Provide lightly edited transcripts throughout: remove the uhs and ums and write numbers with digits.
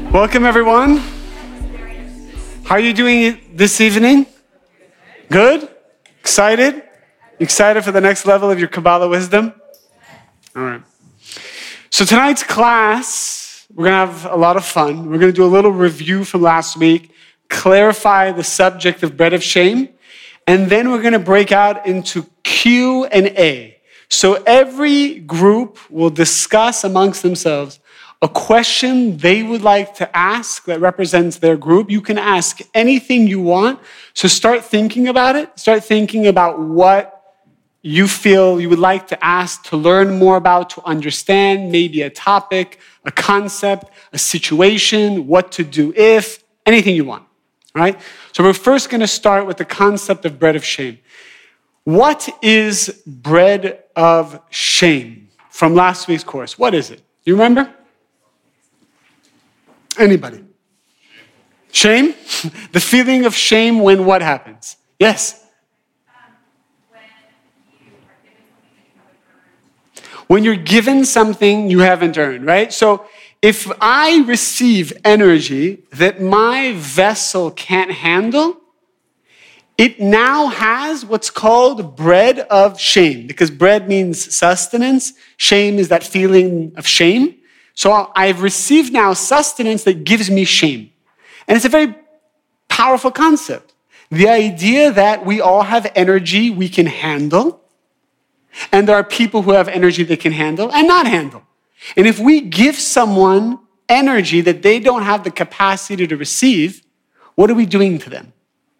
Welcome, everyone. How are you doing this evening? Good? Excited? Excited for the next level of your Kabbalah wisdom? All right. So tonight's class, we're going to have a lot of fun. We're going to do a little review from last week, clarify the subject of bread of shame, and then we're going to break out into Q&A. So every group will discuss amongst themselves a question they would like to ask that represents their group. You can ask anything you want. So start thinking about it. Start thinking about what you feel you would like to ask, to learn more about, to understand, maybe a topic, a concept, a situation, what to do if, anything you want, all right? So we're first going to start with the concept of bread of shame. What is bread of shame from last week's course? What is it? You remember? Anybody? Shame? The feeling of shame when what happens? Yes? When you're given something you haven't earned, right? So if I receive energy that my vessel can't handle, it now has what's called bread of shame, because bread means sustenance. Shame is that feeling of shame. So I've received now sustenance that gives me shame. And it's a very powerful concept. The idea that we all have energy we can handle, and there are people who have energy they can handle and not handle. And if we give someone energy that they don't have the capacity to receive, what are we doing to them?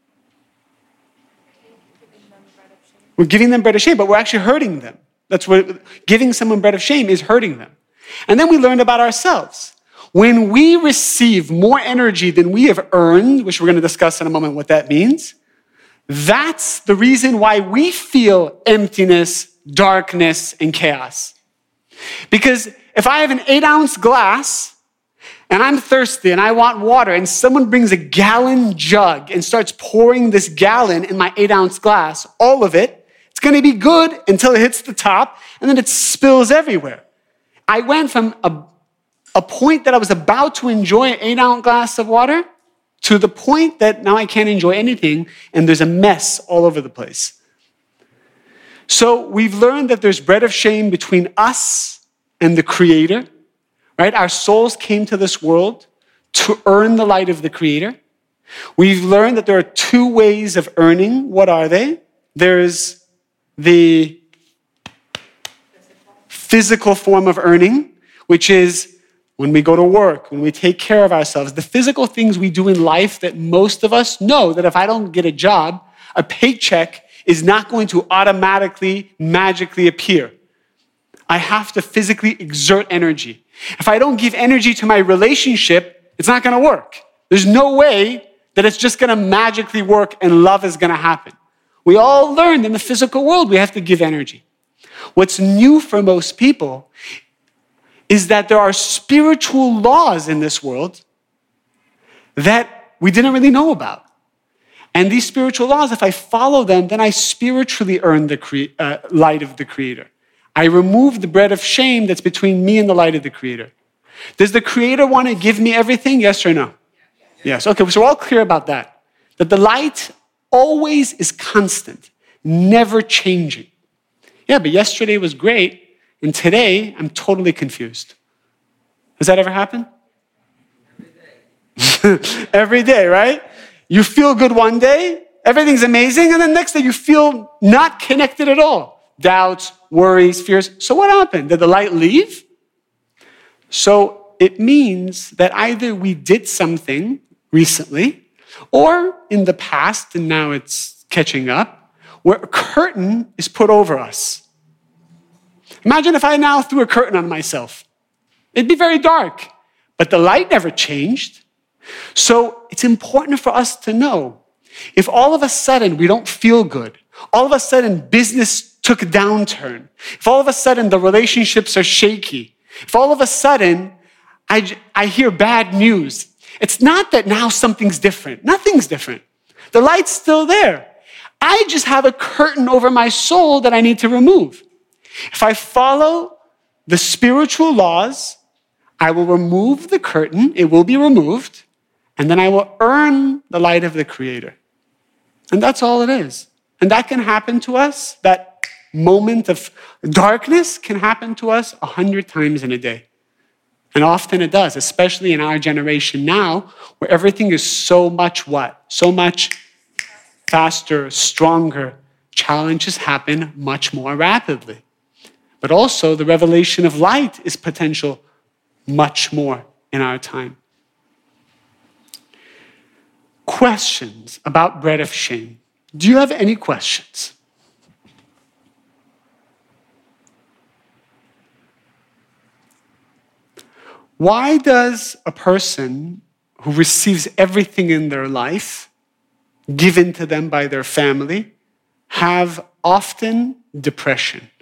We're giving them bread of shame, but we're actually hurting them. That's what giving someone bread of shame is, hurting them. And then we learned about ourselves. When we receive more energy than we have earned, which we're going to discuss in a moment what that means, that's the reason why we feel emptiness, darkness, and chaos. Because if I have an 8-ounce glass and I'm thirsty and I want water and someone brings a gallon jug and starts pouring this gallon in my 8-ounce glass, all of it, it's going to be good until it hits the top and then it spills everywhere. I went from a point that I was about to enjoy an 8-ounce glass of water to the point that now I can't enjoy anything and there's a mess all over the place. So we've learned that there's bread of shame between us and the Creator, right? Our souls came to this world to earn the light of the Creator. We've learned that there are two ways of earning. What are they? There's the physical form of earning, which is when we go to work, when we take care of ourselves, the physical things we do in life that most of us know that if I don't get a job, a paycheck is not going to automatically, magically appear. I have to physically exert energy. If I don't give energy to my relationship, it's not going to work. There's no way that it's just going to magically work and love is going to happen. We all learned in the physical world we have to give energy. What's new for most people is that there are spiritual laws in this world that we didn't really know about. And these spiritual laws, if I follow them, then I spiritually earn the light of the Creator. I remove the bread of shame that's between me and the light of the Creator. Does the Creator want to give me everything? Yes or no? Yes. Okay, so we're all clear about that. That the light always is constant, never changing. Yeah, but yesterday was great, and today I'm totally confused. Has that ever happened? Every day. Every day, right? You feel good one day, everything's amazing, and then next day you feel not connected at all. Doubts, worries, fears. So what happened? Did the light leave? So it means that either we did something recently, or in the past, and now it's catching up, where a curtain is put over us. Imagine if I now threw a curtain on myself. It'd be very dark, but the light never changed. So it's important for us to know, if all of a sudden we don't feel good, all of a sudden business took a downturn, if all of a sudden the relationships are shaky, if all of a sudden I hear bad news, it's not that now something's different. Nothing's different. The light's still there. I just have a curtain over my soul that I need to remove. If I follow the spiritual laws, I will remove the curtain, it will be removed, and then I will earn the light of the Creator. And that's all it is. And that can happen to us, that moment of darkness can happen to us 100 times in a day. And often it does, especially in our generation now, where everything is so much what? So much faster, stronger. Challenges happen much more rapidly. But also the revelation of light is potential much more in our time. Questions about bread of shame. Do you have any questions? Why does a person who receives everything in their life given to them by their family have often depression?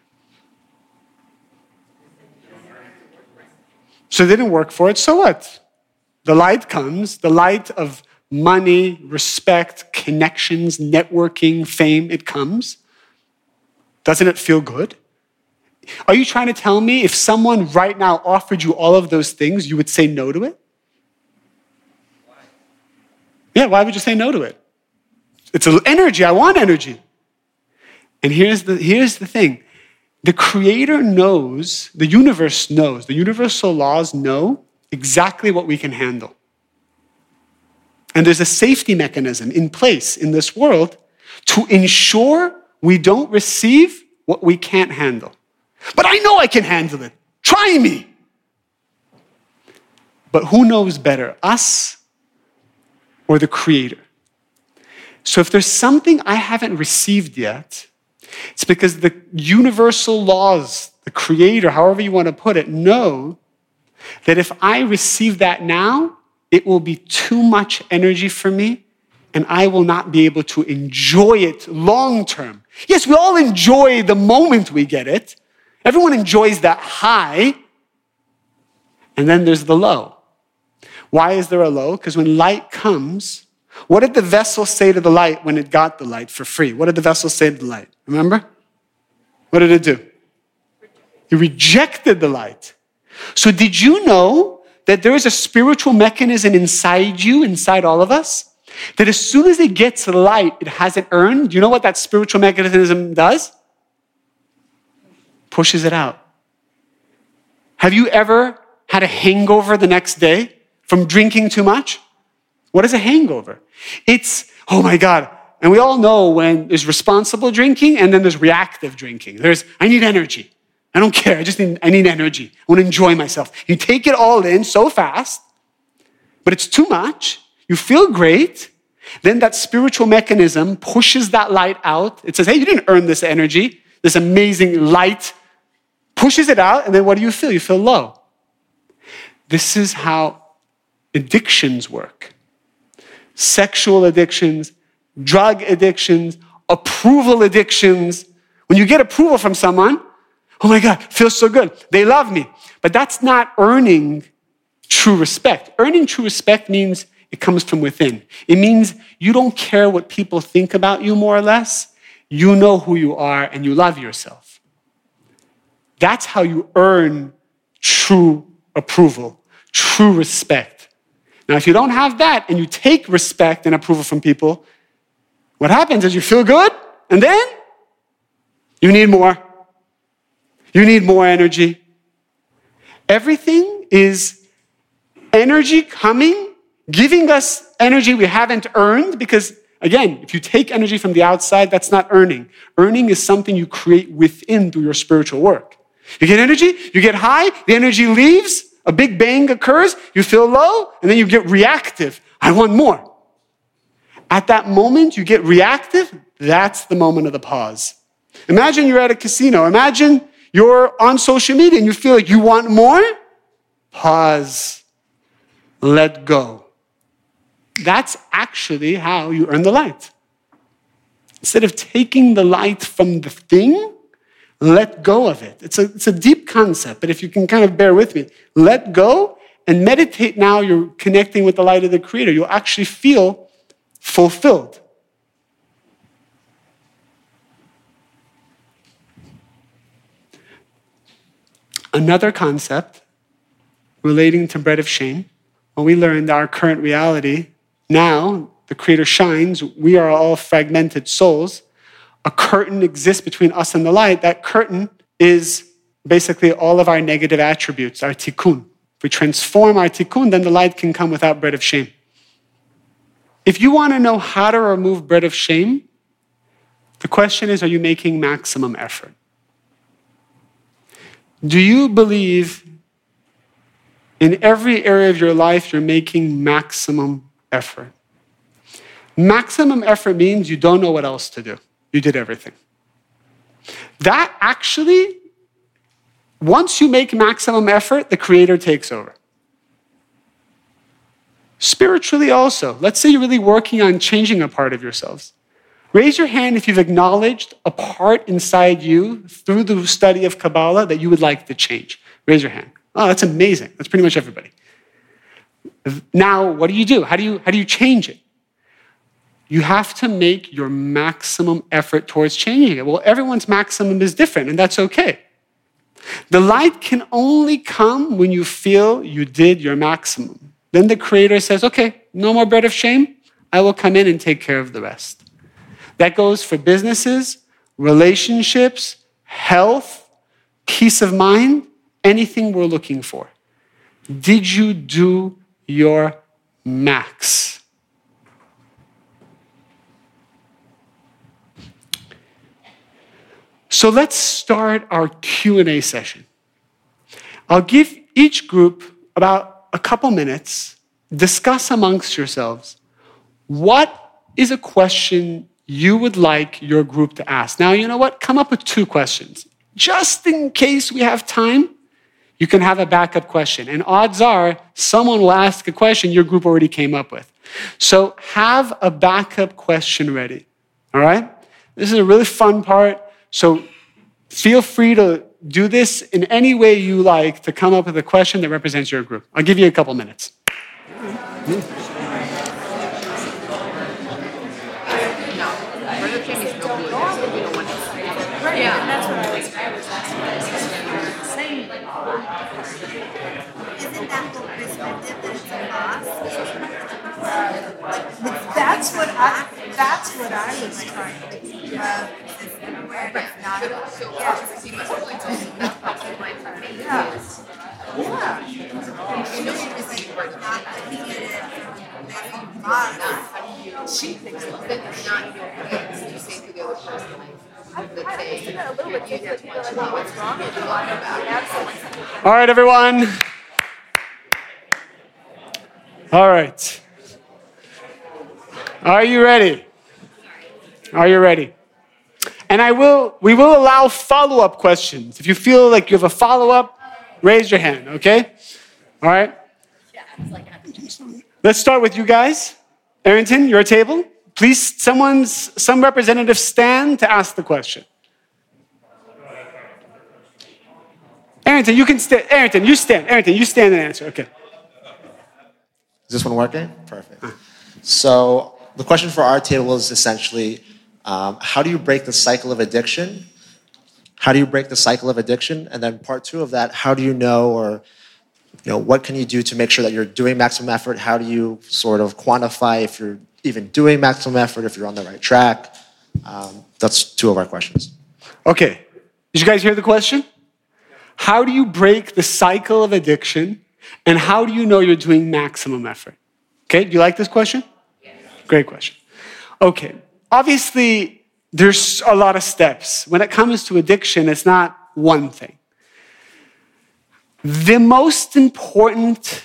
So they didn't work for it, so what? The light comes, the light of money, respect, connections, networking, fame, it comes. Doesn't it feel good? Are you trying to tell me if someone right now offered you all of those things, you would say no to it? Why? Yeah, why would you say no to it? It's energy. I want energy. And here's the thing. The Creator knows, the universe knows, the universal laws know exactly what we can handle. And there's a safety mechanism in place in this world to ensure we don't receive what we can't handle. But I know I can handle it. Try me. But who knows better, us or the Creator? So if there's something I haven't received yet, it's because the universal laws, the Creator, however you want to put it, know that if I receive that now, it will be too much energy for me and I will not be able to enjoy it long term. Yes, we all enjoy the moment we get it. Everyone enjoys that high. And then there's the low. Why is there a low? Because when light comes, what did the vessel say to the light when it got the light for free? What did the vessel say to the light? Remember? What did it do? It rejected the light. So did you know that there is a spiritual mechanism inside you, inside all of us, that as soon as it gets light, it hasn't earned? Do you know what that spiritual mechanism does? Pushes it out. Have you ever had a hangover the next day from drinking too much? What is a hangover? It's, oh my God. And we all know when there's responsible drinking and then there's reactive drinking. I need energy. I don't care. I need energy. I want to enjoy myself. You take it all in so fast, but it's too much. You feel great. Then that spiritual mechanism pushes that light out. It says, hey, you didn't earn this energy, this amazing light. Pushes it out, and then what do you feel? You feel low. This is how addictions work. Sexual addictions, drug addictions, approval addictions. When you get approval from someone, oh my God, feels so good. They love me. But that's not earning true respect. Earning true respect means it comes from within. It means you don't care what people think about you, more or less. You know who you are and you love yourself. That's how you earn true approval, true respect. Now, if you don't have that and you take respect and approval from people, what happens is you feel good and then you need more. You need more energy. Everything is energy coming, giving us energy we haven't earned because, again, if you take energy from the outside, that's not earning. Earning is something you create within through your spiritual work. You get energy, you get high, the energy leaves, a big bang occurs, you feel low, and then you get reactive. I want more. At that moment, you get reactive, that's the moment of the pause. Imagine you're at a casino. Imagine you're on social media and you feel like you want more. Pause. Let go. That's actually how you earn the light. Instead of taking the light from the thing, let go of it. It's a deep concept, but if you can kind of bear with me, let go and meditate now you're connecting with the light of the Creator. You'll actually feel fulfilled. Another concept relating to bread of shame, when we learned our current reality, now the Creator shines, we are all fragmented souls. A curtain exists between us and the light. That curtain is basically all of our negative attributes, our tikkun. If we transform our tikkun, then the light can come without bread of shame. If you want to know how to remove bread of shame, the question is, are you making maximum effort? Do you believe in every area of your life you're making maximum effort? Maximum effort means you don't know what else to do. You did everything. That actually, once you make maximum effort, the Creator takes over. Spiritually also, let's say you're really working on changing a part of yourselves. Raise your hand if you've acknowledged a part inside you through the study of Kabbalah that you would like to change. Raise your hand. Oh, that's amazing. That's pretty much everybody. Now, what do? How do you change it? You have to make your maximum effort towards changing it. Well, everyone's maximum is different, and that's okay. The light can only come when you feel you did your maximum. Then the Creator says, okay, no more bread of shame. I will come in and take care of the rest. That goes for businesses, relationships, health, peace of mind, anything we're looking for. Did you do your max? So let's start our Q&A session. I'll give each group about a couple minutes, discuss amongst yourselves, what is a question you would like your group to ask? Now, you know what? Come up with 2 questions. Just in case we have time, you can have a backup question. And odds are, someone will ask a question your group already came up with. So have a backup question ready, all right? This is a really fun part. So feel free to do this in any way you like to come up with a question that represents your group. I'll give you a couple minutes. Yeah, that's what I was saying. Isn't that the perspective that it's a loss? That's what I was trying to awareness, not about so you must really tell me that's probably my time. Yeah. Not looking at it from she thinks it's not your hands. You say to the other person, all right, everyone. All right. Are you ready? Are you ready? And we will allow follow-up questions. If you feel like you have a follow-up, raise your hand, okay? All right? Let's start with you guys. Arrington, your table. Please, some representative stand to ask the question. Arrington, you can stand. Arrington, you stand. Arrington, you stand and answer. Okay. Is this one working? Perfect. So the question for our table is essentially, how do you break the cycle of addiction? How do you break the cycle of addiction? And then part 2 of that, how do you know, or what can you do to make sure that you're doing maximum effort? How do you sort of quantify if you're even doing maximum effort, if you're on the right track? That's 2 of our questions. Okay. Did you guys hear the question? How do you break the cycle of addiction? And how do you know you're doing maximum effort? Okay, do you like this question? Yes. Great question. Okay, obviously, there's a lot of steps. When it comes to addiction, it's not one thing. The most important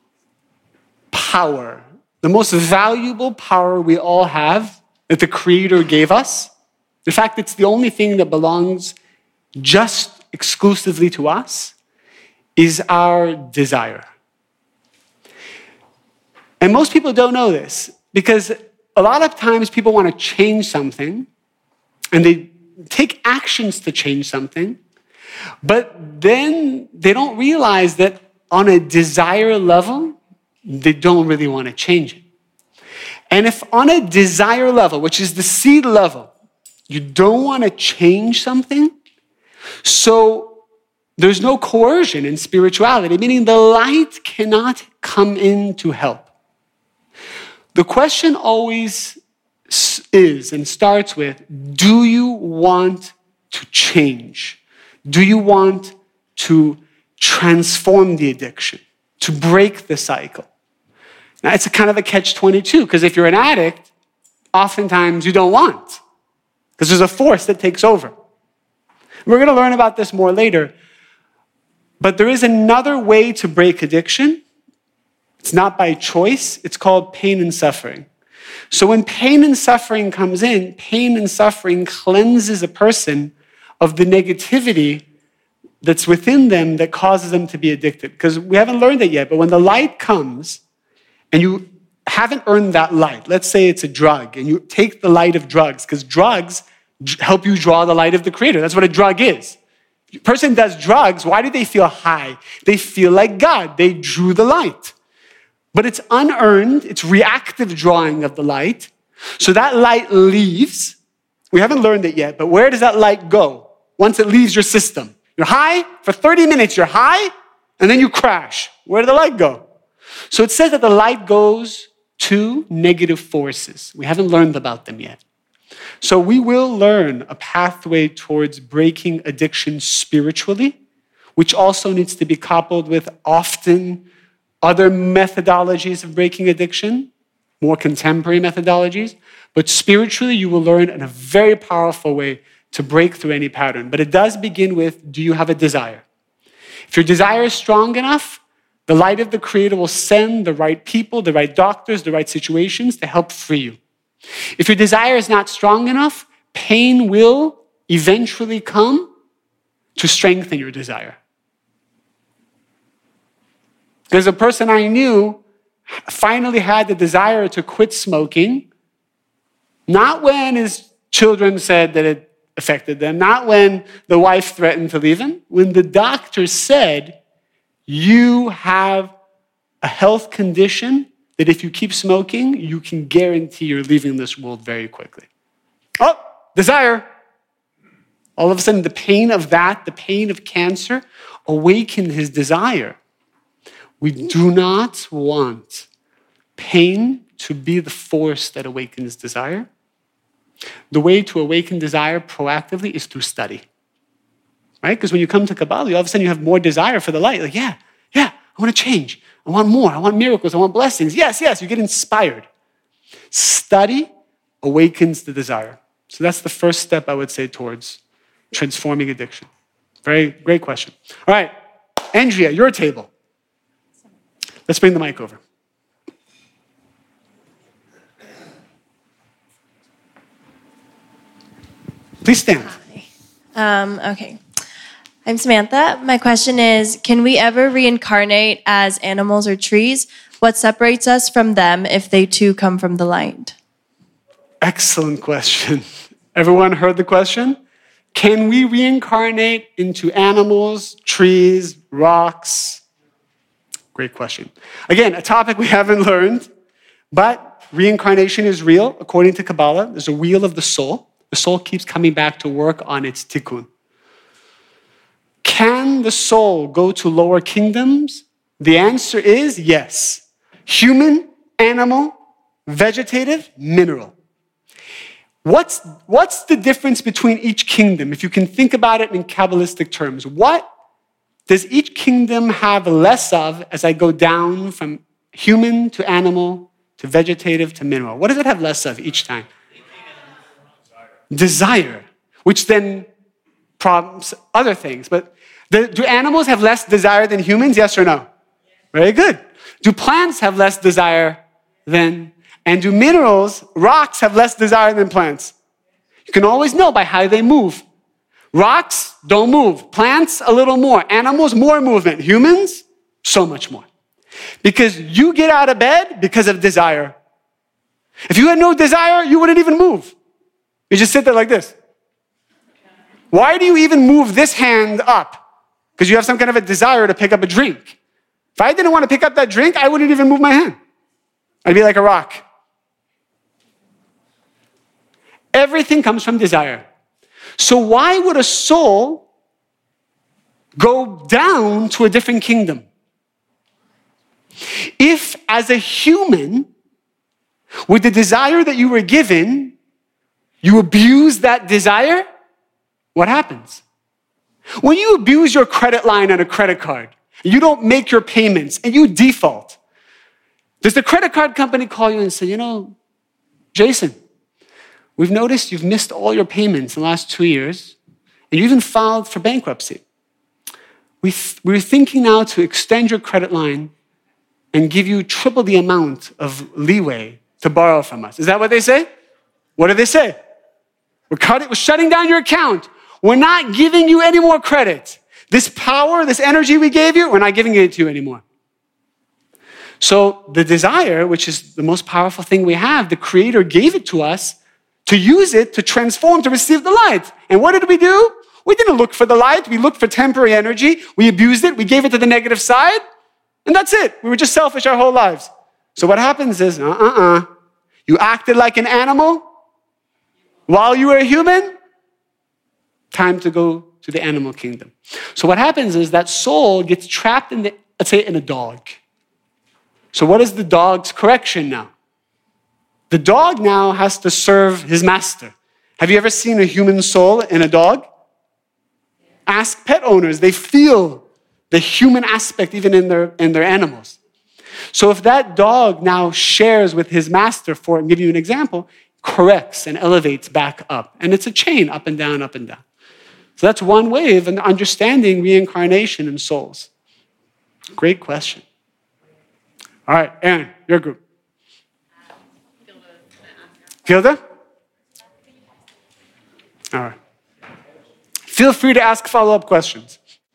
power, the most valuable power we all have that the Creator gave us, in fact, it's the only thing that belongs just exclusively to us, is our desire. And most people don't know this because a lot of times people want to change something and they take actions to change something, but then they don't realize that on a desire level, they don't really want to change it. And if on a desire level, which is the seed level, you don't want to change something, so There's no coercion in spirituality, meaning the light cannot come in to help. The question always is and starts with, do you want to change? Do you want to transform the addiction, to break the cycle? Now, it's a kind of a catch-22, because if you're an addict, oftentimes you don't want, because there's a force that takes over. We're going to learn about this more later, but there is another way to break addiction. It's not by choice. It's called pain and suffering. So when pain and suffering comes in, pain and suffering cleanses a person of the negativity that's within them that causes them to be addicted. Because we haven't learned it yet, but when the light comes and you haven't earned that light, let's say it's a drug, and you take the light of drugs, because drugs help you draw the light of the Creator. That's what a drug is. A person does drugs, why do they feel high? They feel like God. They drew the light. But it's unearned, it's reactive drawing of the light. So that light leaves. We haven't learned it yet, but where does that light go once it leaves your system? You're high, for 30 minutes you're high, and then you crash. Where did the light go? So it says that the light goes to negative forces. We haven't learned about them yet. So we will learn a pathway towards breaking addiction spiritually, which also needs to be coupled with often other methodologies of breaking addiction, more contemporary methodologies. But spiritually, you will learn in a very powerful way to break through any pattern. But it does begin with, do you have a desire? If your desire is strong enough, the light of the Creator will send the right people, the right doctors, the right situations to help free you. If your desire is not strong enough, pain will eventually come to strengthen your desire. There's a person I knew finally had the desire to quit smoking, not when his children said that it affected them, not when the wife threatened to leave him, when the doctor said, you have a health condition that if you keep smoking, you can guarantee you're leaving this world very quickly. Oh, desire. All of a sudden, the pain of that, the pain of cancer, awakened his desire. We do not want pain to be the force that awakens desire. The way to awaken desire proactively is through study, right? Because when you come to Kabbalah, all of a sudden you have more desire for the light. Like, yeah, I want to change. I want more. I want miracles. I want blessings. Yes, you get inspired. Study awakens the desire. So that's the first step, I would say, towards transforming addiction. Very great question. All right, Andrea, your table. Let's bring the mic over. Please stand. Hi. Okay. I'm Samantha. My question is, can we ever reincarnate as animals or trees? What separates us from them if they too come from the light? Excellent question. Everyone heard the question? Can we reincarnate into animals, trees, rocks? Great question. Again, a topic we haven't learned, but reincarnation is real. According to Kabbalah, there's a wheel of the soul. The soul keeps coming back to work on its tikkun. Can the soul go to lower kingdoms? The answer is yes. Human, animal, vegetative, mineral. What's the difference between each kingdom? If you can think about it in Kabbalistic terms, what does each kingdom have less of as I go down from human to animal to vegetative to mineral? What does it have less of each time? Desire, which then prompts other things. But do animals have less desire than humans? Yes or no? Very good. Do plants have less desire than, and do minerals, rocks have less desire than plants? You can always know by how they move. Rocks don't move. Plants, a little more. Animals, more movement. Humans, so much more. Because you get out of bed because of desire. If you had no desire, you wouldn't even move. You just sit there like this. Why do you even move this hand up? Because you have some kind of a desire to pick up a drink. If I didn't want to pick up that drink, I wouldn't even move my hand. I'd be like a rock. Everything comes from desire. So why would a soul go down to a different kingdom. If, as a human, with the desire that you were given, you abuse that desire, what happens? When you abuse your credit line on a credit card, you don't make your payments, and you default, does the credit card company call you and say, Jason, we've noticed you've missed all your payments in the last 2 years, and you even filed for bankruptcy. We're thinking now to extend your credit line and give you triple the amount of leeway to borrow from us. Is that what they say? What do they say? We're shutting down your account. We're not giving you any more credit. This power, this energy we gave you, we're not giving it to you anymore. So the desire, which is the most powerful thing we have, the Creator gave it to us to use it, to transform, to receive the light. And what did we do? We didn't look for the light. We looked for temporary energy. We abused it. We gave it to the negative side. And that's it. We were just selfish our whole lives. So what happens is, you acted like an animal while you were a human. Time to go to the animal kingdom. So what happens is that soul gets trapped in a dog. So what is the dog's correction now? The dog now has to serve his master. Have you ever seen a human soul in a dog? Ask pet owners. They feel the human aspect even in their animals. So if that dog now shares with his master, I'll give you an example, corrects and elevates back up. And it's a chain, up and down, up and down. So that's one way of understanding reincarnation in souls. Great question. All right, Aaron, your group. Gilda? All right. Feel free to ask follow-up questions.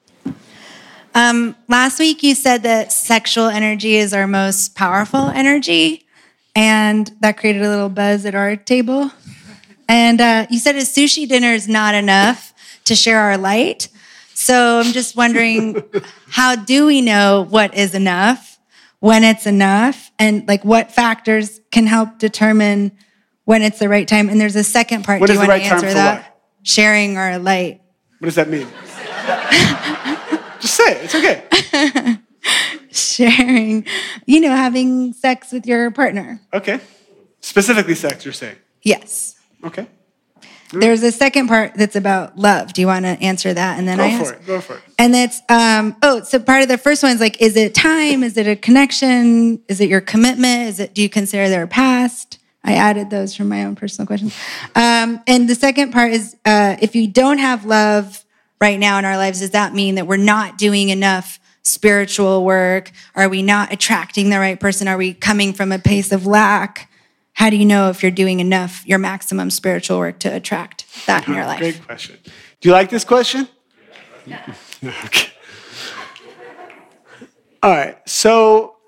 Last week you said that sexual energy is our most powerful energy, and that created a little buzz at our table. And you said a sushi dinner is not enough to share our light. So I'm just wondering, how do we know what is enough, when it's enough, and what factors can help determine when it's the right time? And there's a second part. What do you is the want right to answer time for that? what? Sharing our light. What does that mean? Just say it. It's okay. Sharing, having sex with your partner. Okay. Specifically sex, you're saying? Yes. Okay. There's a second part that's about love. Do you want to answer that? And then Go for it. And it's, so part of the first one is is it time? Is it a connection? Is it your commitment? Do you consider their past? I added those from my own personal questions. And the second part is, if you don't have love right now in our lives, does that mean that we're not doing enough spiritual work? Are we not attracting the right person? Are we coming from a place of lack? How do you know if you're doing enough, your maximum spiritual work to attract that in your life? Great question. Do you like this question? Yeah. Okay. All right. So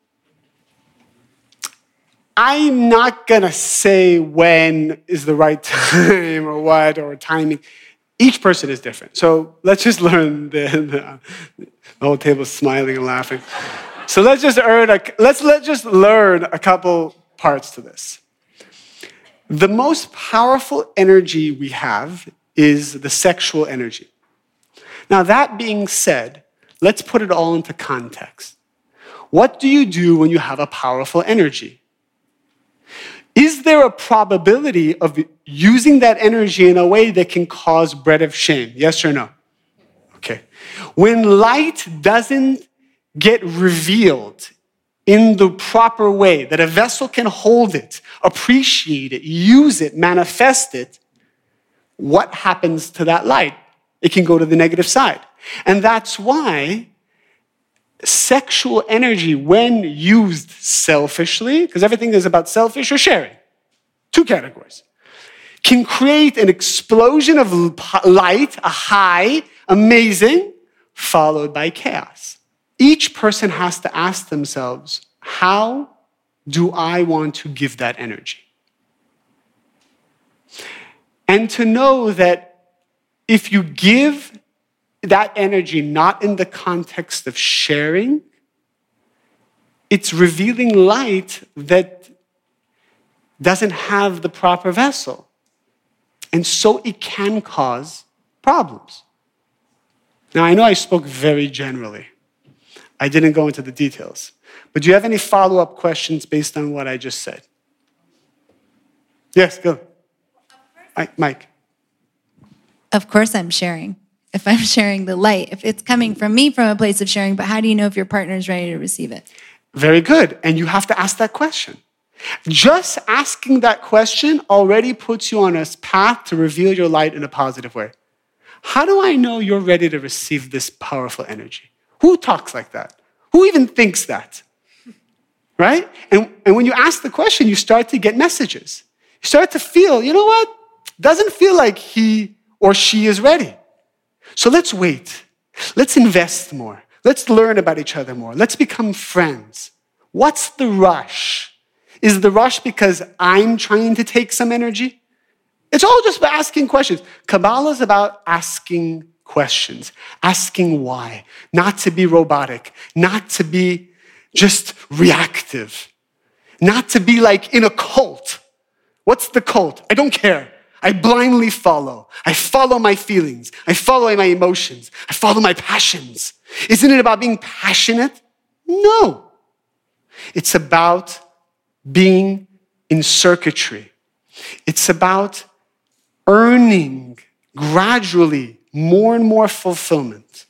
I'm not going to say when is the right time or what or timing. Each person is different. So let's just learn the whole table is smiling and laughing. So let's just learn a couple parts to this. The most powerful energy we have is the sexual energy. Now, that being said, let's put it all into context. What do you do when you have a powerful energy? Is there a probability of using that energy in a way that can cause bread of shame? Yes or no? Okay. When light doesn't get revealed in the proper way, that a vessel can hold it, appreciate it, use it, manifest it, what happens to that light? It can go to the negative side. And that's why sexual energy, when used selfishly, because everything is about selfish or sharing, two categories, can create an explosion of light, a high, amazing, followed by chaos. Each person has to ask themselves, how do I want to give that energy? And to know that if you give that energy not in the context of sharing, it's revealing light that doesn't have the proper vessel. And so it can cause problems. Now, I know I spoke very generally. I didn't go into the details. But do you have any follow-up questions based on what I just said? Yes, go. Mike. Of course I'm sharing. If I'm sharing the light, if it's coming from me from a place of sharing, but how do you know if your partner is ready to receive it? Very good. And you have to ask that question. Just asking that question already puts you on a path to reveal your light in a positive way. How do I know you're ready to receive this powerful energy? Who talks like that? Who even thinks that? Right? And when you ask the question, you start to get messages. You start to feel, you know what? Doesn't feel like he or she is ready. So let's wait. Let's invest more. Let's learn about each other more. Let's become friends. What's the rush? Is the rush because I'm trying to take some energy? It's all just about asking questions. Kabbalah is about asking questions, asking why, not to be robotic, not to be just reactive, not to be like in a cult. What's the cult? I don't care. I blindly follow. I follow my feelings. I follow my emotions. I follow my passions. Isn't it about being passionate? No. It's about being in circuitry. It's about earning gradually more and more fulfillment.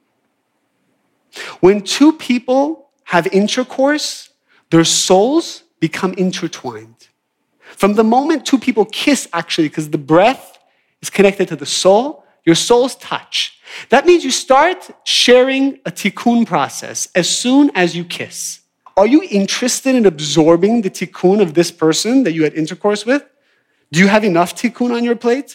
When two people have intercourse, their souls become intertwined. From the moment two people kiss, actually, because the breath is connected to the soul, your souls touch. That means you start sharing a tikkun process as soon as you kiss. Are you interested in absorbing the tikkun of this person that you had intercourse with? Do you have enough tikkun on your plate?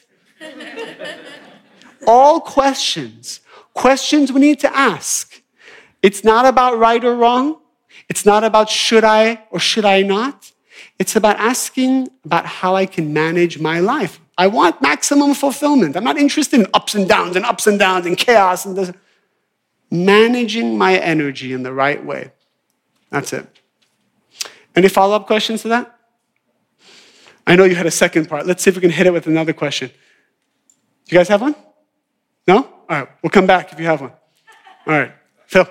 All questions we need to ask. It's not about right or wrong. It's not about should I or should I not. It's about asking about how I can manage my life. I want maximum fulfillment. I'm not interested in ups and downs and chaos and this. Managing my energy in the right way. That's it. Any follow-up questions to that? I know you had a second part. Let's see if we can hit it with another question. Do you guys have one? No? All right, we'll come back if you have one. All right, Phil.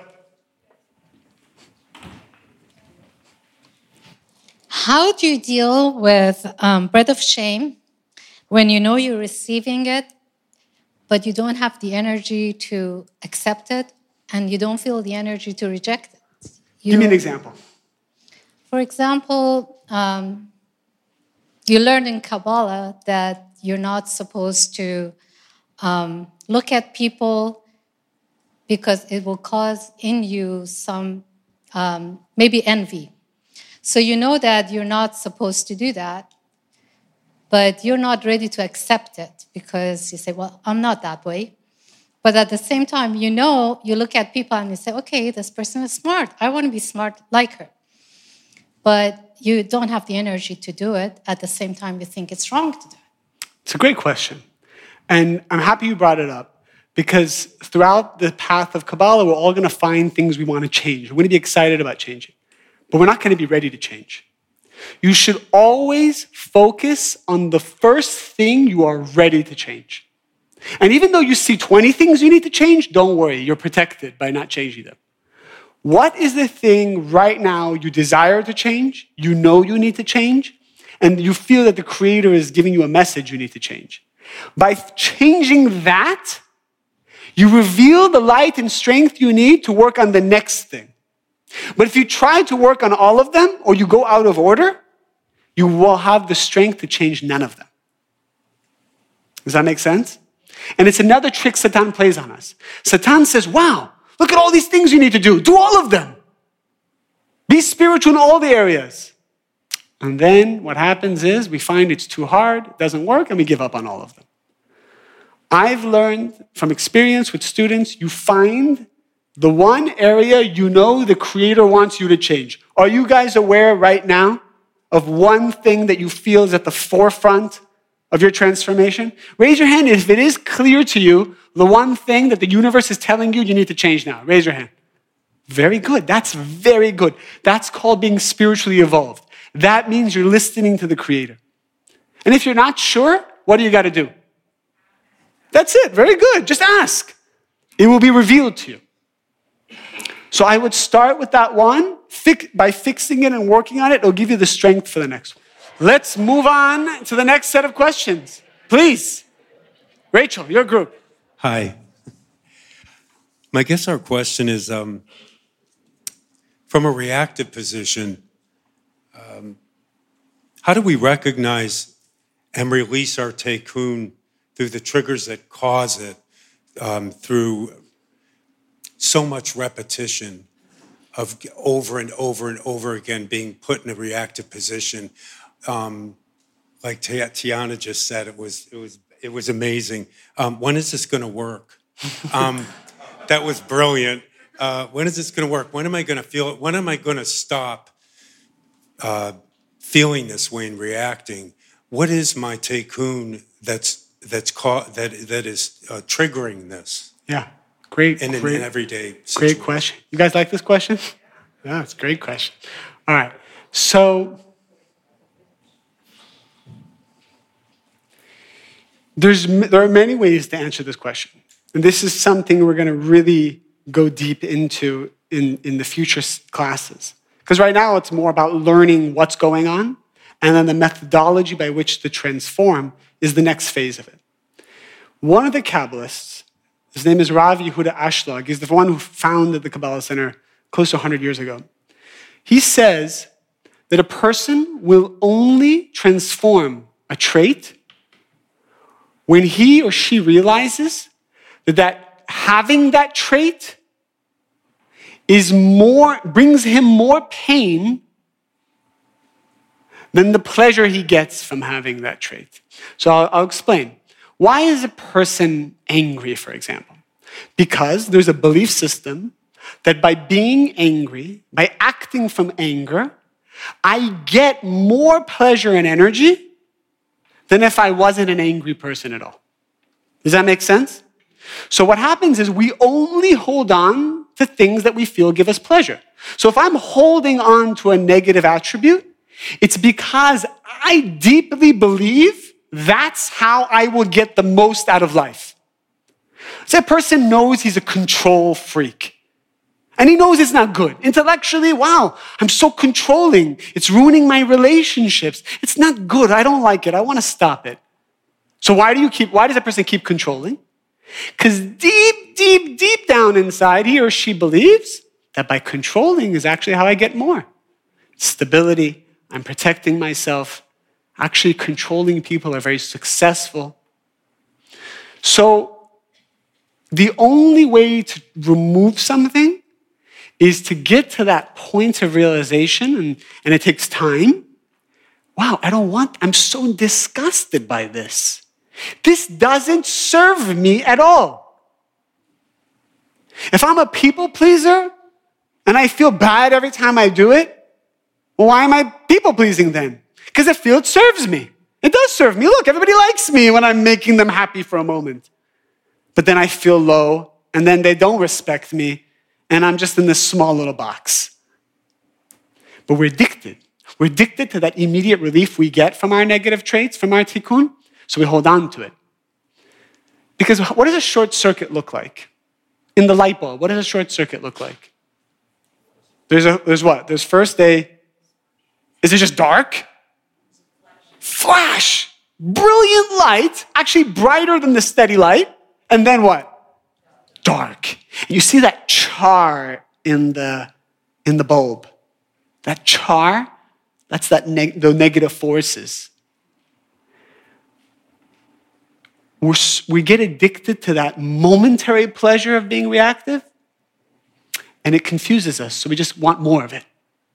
How do you deal with breath of shame when you know you're receiving it, but you don't have the energy to accept it, and you don't feel the energy to reject it? Give me an example. For example, you learn in Kabbalah that you're not supposed to look at people because it will cause in you some maybe envy. So you know that you're not supposed to do that, but you're not ready to accept it because you say, well, I'm not that way. But at the same time, you know, you look at people and you say, okay, this person is smart. I want to be smart like her. But you don't have the energy to do it. At the same time, you think it's wrong to do it. It's a great question. And I'm happy you brought it up because throughout the path of Kabbalah, we're all going to find things we want to change. We're going to be excited about changing. But we're not going to be ready to change. You should always focus on the first thing you are ready to change. And even though you see 20 things you need to change, don't worry, you're protected by not changing them. What is the thing right now you desire to change, you know you need to change, and you feel that the Creator is giving you a message you need to change? By changing that, you reveal the light and strength you need to work on the next thing. But if you try to work on all of them, or you go out of order, you will have the strength to change none of them. Does that make sense? And it's another trick Satan plays on us. Satan says, wow, look at all these things you need to do. Do all of them. Be spiritual in all the areas. And then what happens is we find it's too hard, it doesn't work, and we give up on all of them. I've learned from experience with students, you find the one area you know the Creator wants you to change. Are you guys aware right now of one thing that you feel is at the forefront of your transformation? Raise your hand if it is clear to you the one thing that the universe is telling you you need to change now. Raise your hand. Very good. That's very good. That's called being spiritually evolved. That means you're listening to the Creator. And if you're not sure, what do you got to do? That's it. Very good. Just ask. it will be revealed to you. So I would start with that one. By fixing it and working on it, it'll give you the strength for the next one. Let's move on to the next set of questions. Please. Rachel, your group. Hi. I guess our question is, from a reactive position, how do we recognize and release our tikkun through the triggers that cause it, through so much repetition of over and over and over again being put in a reactive position? Like Tiana just said, it was amazing. When is this going to work? That was brilliant. When is this going to work? When am I going to feel it? When am I going to stop feeling this way and reacting? What is my tikkun that is triggering this? Yeah, great. In an everyday situation. Great question. You guys like this question? Yeah, it's a great question. All right. So there are many ways to answer this question. And this is something we're going to really go deep into in the future classes. Because right now it's more about learning what's going on, and then the methodology by which to transform is the next phase of it. One of the Kabbalists, his name is Rav Yehuda Ashlag, he's the one who founded the Kabbalah Center close to 100 years ago. He says that a person will only transform a trait when he or she realizes that having that trait brings him more pain than the pleasure he gets from having that trait. So I'll explain. Why is a person angry, for example? Because there's a belief system that by being angry, by acting from anger, I get more pleasure and energy than if I wasn't an angry person at all. Does that make sense? So what happens is we only hold on to things that we feel give us pleasure. So if I'm holding on to a negative attribute, it's because I deeply believe that's how I will get the most out of life. So that person knows he's a control freak. And he knows it's not good. Intellectually, wow, I'm so controlling. It's ruining my relationships. It's not good. I don't like it. I want to stop it. So why does a person keep controlling? Because deep down inside, he or she believes that by controlling is actually how I get more. Stability, I'm protecting myself. Actually, controlling people are very successful. So the only way to remove something is to get to that point of realization, and it takes time. Wow, I'm so disgusted by this. This doesn't serve me at all. If I'm a people pleaser and I feel bad every time I do it, well, why am I people pleasing then? Because I feel it serves me. It does serve me. Look, everybody likes me when I'm making them happy for a moment. But then I feel low, and then they don't respect me, and I'm just in this small little box. But we're addicted. We're addicted to that immediate relief we get from our negative traits, from our tikkun, so we hold on to it. Because what does a short circuit look like? In the light bulb, what does a short circuit look like? There's what? There's first is it just dark? Flash! Brilliant light, actually brighter than the steady light, and then what? Dark. You see that char in the bulb. That char, that's the negative forces. We get addicted to that momentary pleasure of being reactive, and it confuses us, so we just want more of it.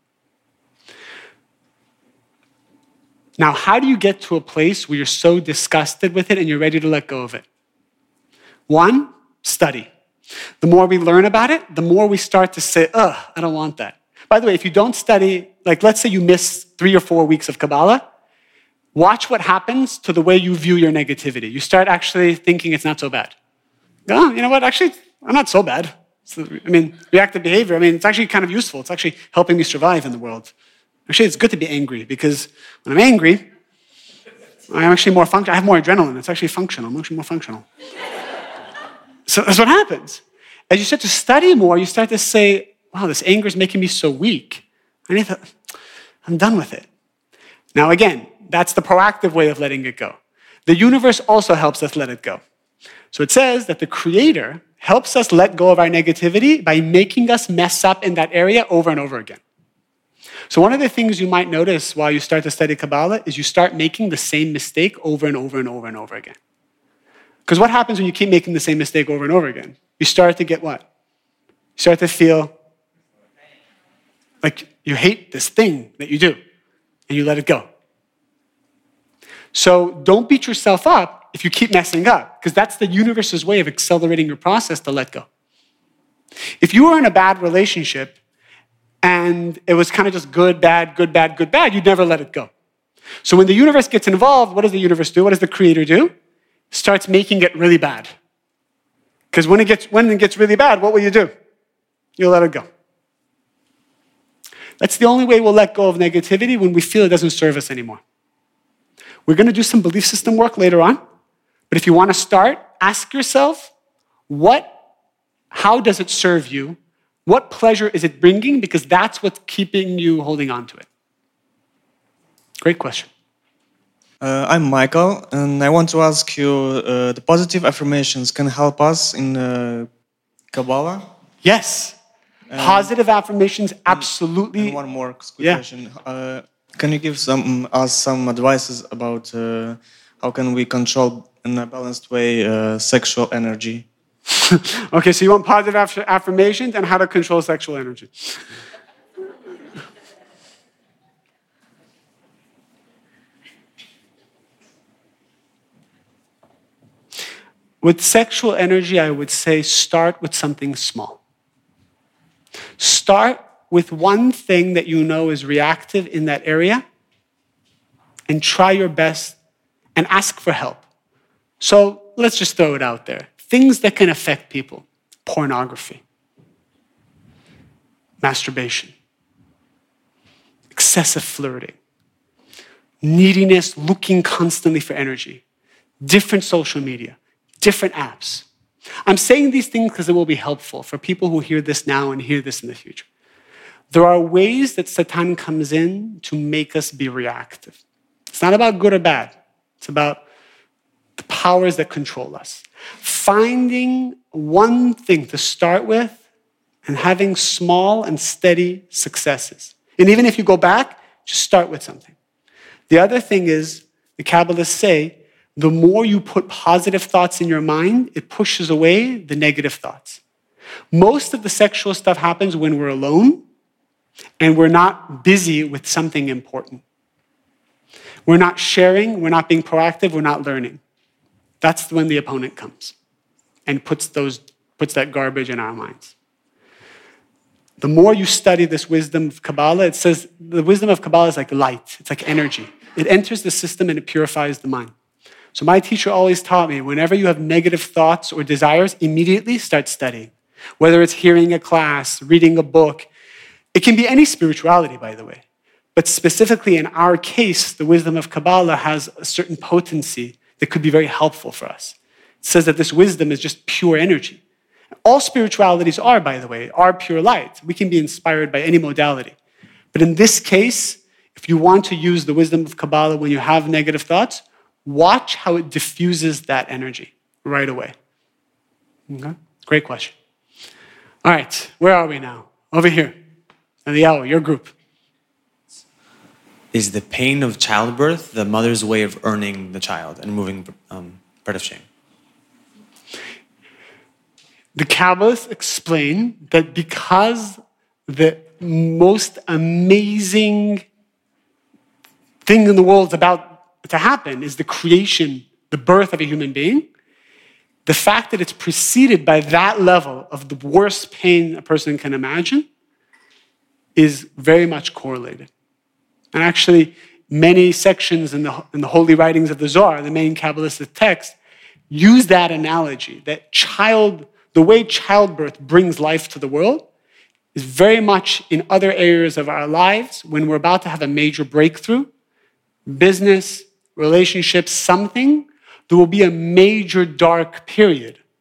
Now, how do you get to a place where you're so disgusted with it and you're ready to let go of it? One, study. The more we learn about it, the more we start to say, I don't want that. By the way, if you don't study, like let's say you miss 3 or 4 weeks of Kabbalah, watch what happens to the way you view your negativity. You start actually thinking it's not so bad. Oh, you know what? Actually, I'm not so bad. Reactive behavior, it's actually kind of useful. It's actually helping me survive in the world. Actually, it's good to be angry because when I'm angry, I'm actually more functional. I have more adrenaline. It's actually functional. I'm actually more functional. So that's what happens. as you start to study more, you start to say, wow, this anger is making me so weak. I'm done with it. Now again, that's the proactive way of letting it go. The universe also helps us let it go. So it says that the Creator helps us let go of our negativity by making us mess up in that area over and over again. So one of the things you might notice while you start to study Kabbalah is you start making the same mistake over and over and over and over again. Because what happens when you keep making the same mistake over and over again? You start to get what? You start to feel like you hate this thing that you do, and you let it go. So don't beat yourself up if you keep messing up, because that's the universe's way of accelerating your process to let go. If you were in a bad relationship and it was kind of just good, bad, good, bad, good, bad, you'd never let it go. So when the universe gets involved, what does the universe do? What does the Creator do? Starts making it really bad. Because when it gets really bad, what will you do? You'll let it go. That's the only way we'll let go of negativity, when we feel it doesn't serve us anymore. We're going to do some belief system work later on. But if you want to start, ask yourself, how does it serve you? What pleasure is it bringing? Because that's what's keeping you holding on to it. Great question. I'm Michael, and I want to ask you, the positive affirmations can help us in Kabbalah? Yes. Positive affirmations, absolutely. And one more quick question. Can you give us some advices about how can we control in a balanced way sexual energy? Okay, so you want positive affirmations and how to control sexual energy. With sexual energy, I would say start with something small. Start with one thing that you know is reactive in that area and try your best and ask for help. So let's just throw it out there. Things that can affect people: pornography, masturbation, excessive flirting, neediness, looking constantly for energy, different social media, different apps. I'm saying these things because it will be helpful for people who hear this now and hear this in the future. There are ways that Satan comes in to make us be reactive. It's not about good or bad. It's about the powers that control us. Finding one thing to start with and having small and steady successes. And even if you go back, just start with something. The other thing is, the Kabbalists say, the more you put positive thoughts in your mind, it pushes away the negative thoughts. Most of the sexual stuff happens when we're alone and we're not busy with something important. We're not sharing, we're not being proactive, we're not learning. That's when the opponent comes and puts that garbage in our minds. The more you study this wisdom of Kabbalah, it says the wisdom of Kabbalah is like light. It's like energy. It enters the system and it purifies the mind. So my teacher always taught me, whenever you have negative thoughts or desires, immediately start studying. Whether it's hearing a class, reading a book. It can be any spirituality, by the way. But specifically in our case, the wisdom of Kabbalah has a certain potency that could be very helpful for us. It says that this wisdom is just pure energy. All spiritualities are, by the way, are pure light. We can be inspired by any modality. But in this case, if you want to use the wisdom of Kabbalah when you have negative thoughts, watch how it diffuses that energy right away. Okay? Great question. All right, where are we now? Over here. Eliyahu, your group. Is the pain of childbirth the mother's way of earning the child and removing bread of shame? The Kabbalists explain that because the most amazing thing in the world is about to happen is the creation, the birth of a human being, the fact that it's preceded by that level of the worst pain a person can imagine is very much correlated. And actually, many sections in the holy writings of the Zohar, the main Kabbalistic text, use that analogy, that the way childbirth brings life to the world is very much in other areas of our lives when we're about to have a major breakthrough, business, relationships, something, there will be a major dark period.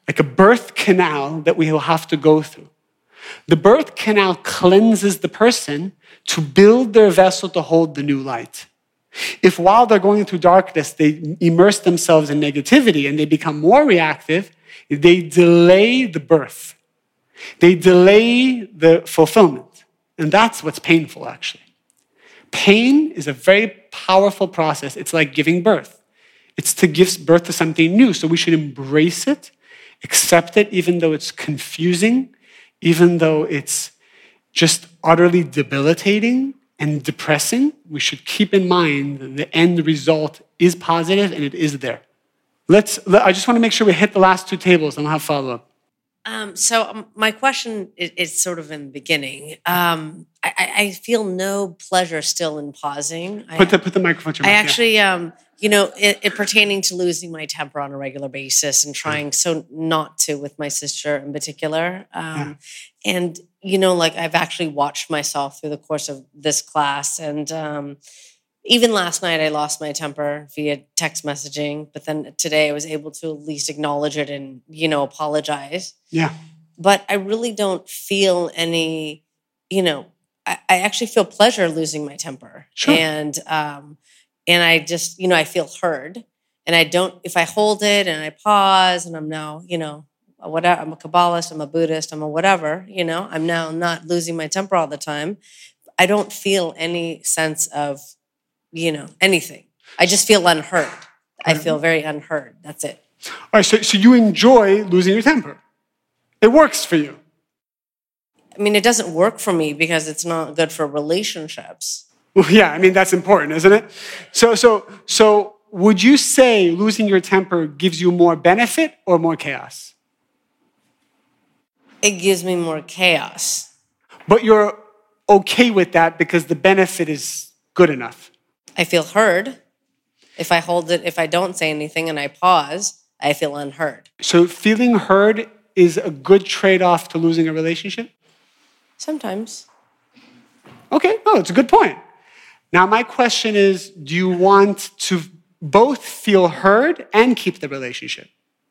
like a birth canal that we will have to go through. The birth canal cleanses the person to build their vessel to hold the new light. If while they're going through darkness, they immerse themselves in negativity and they become more reactive, they delay the birth. They delay the fulfillment. And that's what's painful, actually. Pain is a very powerful process. It's like giving birth. It's to give birth to something new. So we should embrace it, accept it, even though it's confusing, even though it's just utterly debilitating and depressing. We should keep in mind that the end result is positive and it is there. I just want to make sure we hit the last two tables and we'll have follow-up. My question is sort of in the beginning. I feel no pleasure still in pausing. Put the microphone to your mouth. I actually, it pertaining to losing my temper on a regular basis and trying so not to with my sister in particular. And, I've actually watched myself through the course of this class. And even last night, I lost my temper via text messaging. But then today I was able to at least acknowledge it and, apologize. Yeah. But I really don't feel any, I actually feel pleasure losing my temper. Sure. And I just, I feel heard. And I don't, if I hold it and I pause and I'm now, whatever, I'm a Kabbalist, I'm a Buddhist, I'm a whatever, I'm now not losing my temper all the time. I don't feel any sense of, anything. I just feel unheard. I feel very unheard. That's it. All right, so you enjoy losing your temper. It works for you. I mean, it doesn't work for me because it's not good for relationships. Well, yeah, that's important, isn't it? So would you say losing your temper gives you more benefit or more chaos? It gives me more chaos. But you're okay with that because the benefit is good enough. I feel heard. If I hold it, if I don't say anything and I pause, I feel unheard. So feeling heard is a good trade-off to losing a relationship? Sometimes. Okay, it's a good point. Now, my question is, do you want to both feel heard and keep the relationship?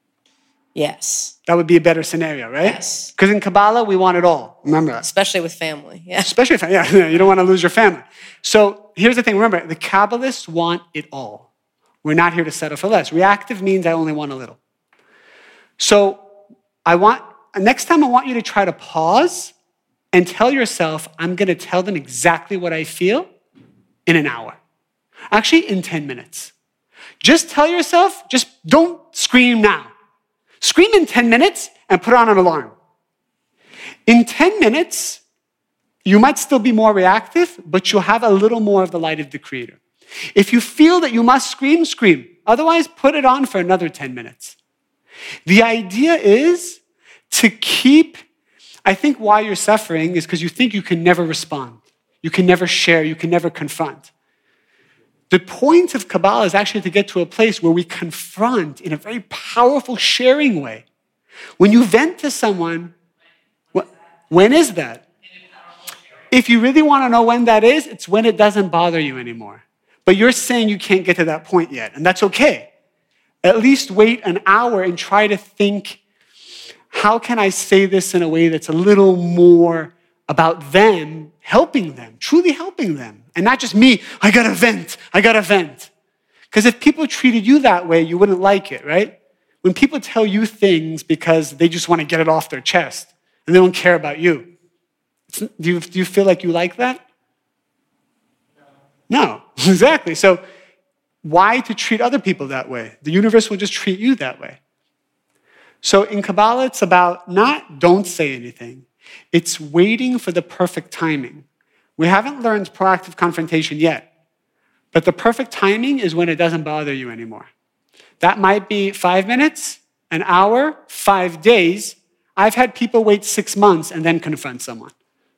Yes. That would be a better scenario, right? Yes. Because in Kabbalah, we want it all. Remember that. Especially with family. Yeah. Especially with family. Yeah, you don't want to lose your family. So here's the thing. Remember, the Kabbalists want it all. We're not here to settle for less. Reactive means I only want a little. So next time I want you to try to pause and tell yourself, I'm going to tell them exactly what I feel in an hour. Actually, in 10 minutes. Just tell yourself, just don't scream now. Scream in 10 minutes and put on an alarm. In 10 minutes, you might still be more reactive, but you'll have a little more of the light of the Creator. If you feel that you must scream, scream. Otherwise, put it on for another 10 minutes. The idea is to keep, I think why you're suffering is because you think you can never respond. You can never share, you can never confront. The point of Kabbalah is actually to get to a place where we confront in a very powerful sharing way. When you vent to someone, when is that? If you really want to know when that is, it's when it doesn't bother you anymore. But you're saying you can't get to that point yet, and that's okay. At least wait an hour and try to think, how can I say this in a way that's a little more about them, helping them, truly helping them, and not just me, I gotta vent. Because if people treated you that way, you wouldn't like it, right? When people tell you things because they just want to get it off their chest and they don't care about you, do you feel like you like that? No, exactly. So why to treat other people that way? The universe will just treat you that way. So in Kabbalah, it's about not don't say anything. It's waiting for the perfect timing. We haven't learned proactive confrontation yet, but the perfect timing is when it doesn't bother you anymore. That might be 5 minutes, an hour, 5 days. I've had people wait 6 months and then confront someone.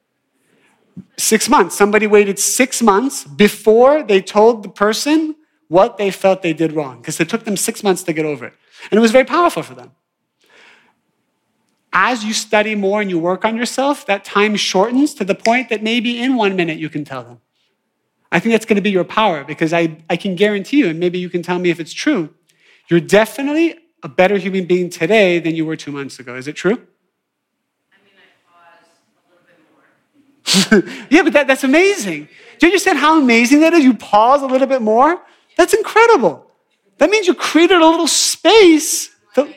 6 months. Somebody waited 6 months before they told the person what they felt they did wrong, because it took them 6 months to get over it. And it was very powerful for them. As you study more and you work on yourself, that time shortens to the point that maybe in 1 minute you can tell them. I think that's going to be your power, because I can guarantee you, and maybe you can tell me if it's true, you're definitely a better human being today than you were 2 months ago. Is it true? Yeah, but that's amazing. Do you understand how amazing that is? You pause a little bit more? That's incredible. That means you created a little space.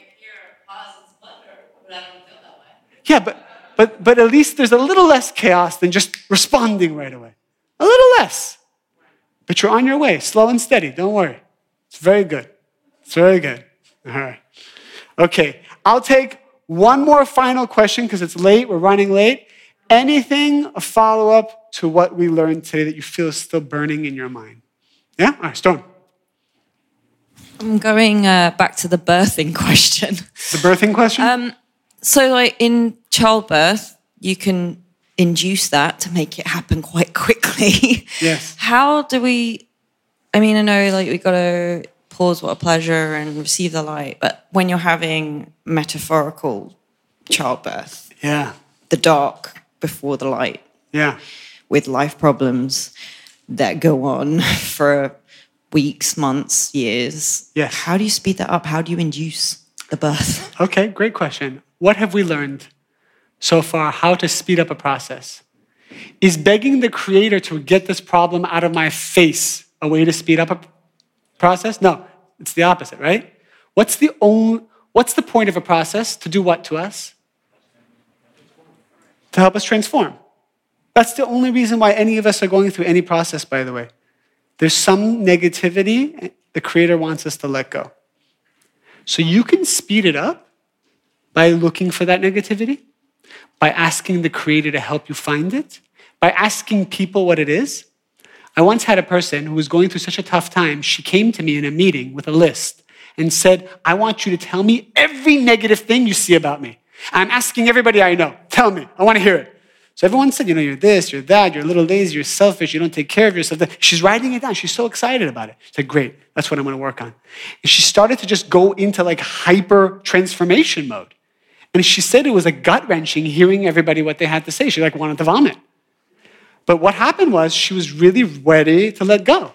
Yeah, but at least there's a little less chaos than just responding right away. A little less. But you're on your way, slow and steady. Don't worry. It's very good. It's very good. All right. Okay, I'll take one more final question because it's late. We're running late. Anything, a follow-up to what we learned today that you feel is still burning in your mind? Yeah? All right, Storm. I'm going back to the birthing question. The birthing question? So like in childbirth, you can induce that to make it happen quite quickly. Yes. How do we, I know like we got to pause what a pleasure and receive the light, but when you're having metaphorical childbirth, yeah, the dark before the light, yeah, with life problems that go on for weeks, months, years. Yes. How do you speed that up? How do you induce the birth? Okay, great question. What have we learned so far how to speed up a process? Is begging the creator to get this problem out of my face a way to speed up a process? No, it's the opposite, right? What's the point of a process? To do what to us? To help us transform. That's the only reason why any of us are going through any process, by the way. There's some negativity the creator wants us to let go. So you can speed it up by looking for that negativity, by asking the creator to help you find it, by asking people what it is. I once had a person who was going through such a tough time, she came to me in a meeting with a list and said, I want you to tell me every negative thing you see about me. I'm asking everybody I know, tell me, I want to hear it. So everyone said, you're this, you're that, you're a little lazy, you're selfish, you don't take care of yourself. She's writing it down. She's so excited about it. She said, great, that's what I'm going to work on. And she started to just go into like hyper transformation mode. And she said it was like gut-wrenching hearing everybody what they had to say. She like wanted to vomit. But what happened was she was really ready to let go.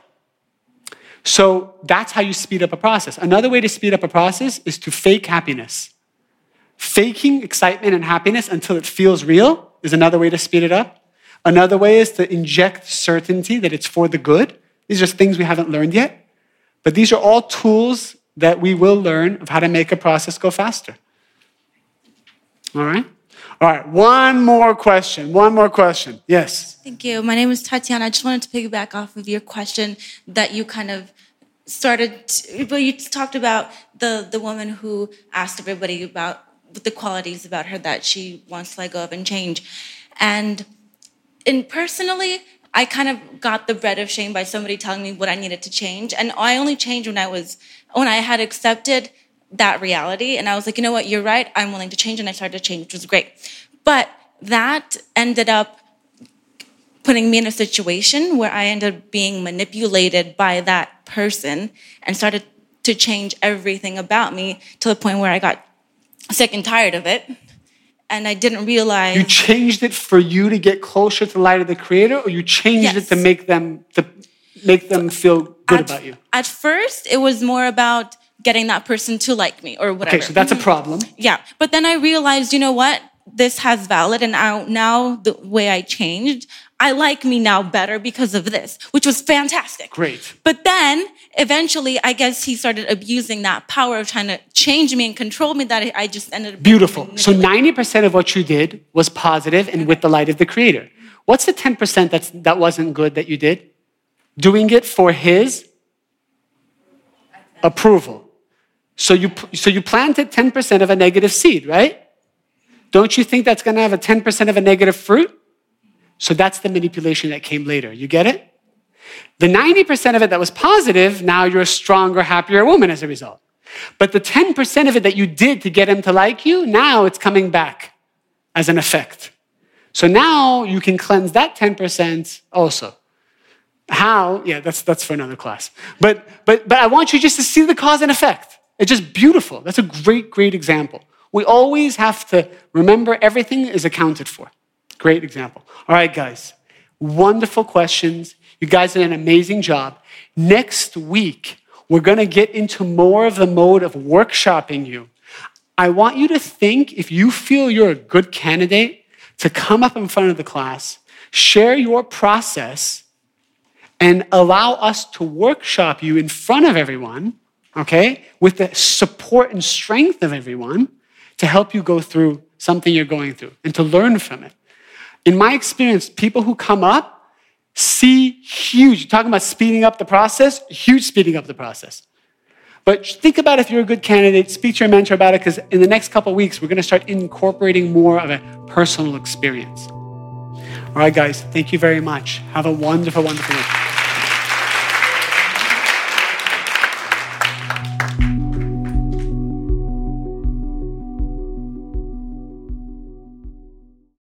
So that's how you speed up a process. Another way to speed up a process is to fake happiness. Faking excitement and happiness until it feels real is another way to speed it up. Another way is to inject certainty that it's for the good. These are things we haven't learned yet. But these are all tools that we will learn of how to make a process go faster. All right? All right, one more question. Yes. Thank you. My name is Tatiana. I just wanted to piggyback off of your question that you kind of you talked about the woman who asked everybody about the qualities about her that she wants to let go of and change. And personally, I kind of got the bread of shame by somebody telling me what I needed to change. And I only changed when I had accepted that reality. And I was like, you know what, you're right. I'm willing to change. And I started to change, which was great. But that ended up putting me in a situation where I ended up being manipulated by that person and started to change everything about me to the point where I got sick and tired of it. And I didn't realize. You changed it for you to get closer to the light of the creator, or you changed it to make them feel good about you? At first, it was more about getting that person to like me or whatever. Okay, so that's a problem. Yeah, but then I realized, you know what? This has valid, and now the way I changed, I like me now better because of this, which was fantastic. Great. But then, eventually, I guess he started abusing that power of trying to change me and control me that I just ended up... Beautiful. So 90% of what you did was positive and with the light of the creator. What's the 10% that wasn't good that you did? Doing it for his approval. So you planted 10% of a negative seed, right? Don't you think that's going to have a 10% of a negative fruit? So that's the manipulation that came later. You get it? The 90% of it that was positive, now you're a stronger, happier woman as a result. But the 10% of it that you did to get him to like you, now it's coming back as an effect. So now you can cleanse that 10% also. How? Yeah, that's for another class. But I want you just to see the cause and effect. It's just beautiful. That's a great, great example. We always have to remember everything is accounted for. Great example. All right, guys. Wonderful questions. You guys did an amazing job. Next week, we're going to get into more of the mode of workshopping you. I want you to think, if you feel you're a good candidate, to come up in front of the class, share your process, and allow us to workshop you in front of everyone, okay, with the support and strength of everyone to help you go through something you're going through and to learn from it. In my experience, people who come up see huge, you're talking about speeding up the process, huge speeding up the process. But think about if you're a good candidate, speak to your mentor about it, because in the next couple of weeks, we're going to start incorporating more of a personal experience. All right, guys, thank you very much. Have a wonderful, wonderful week.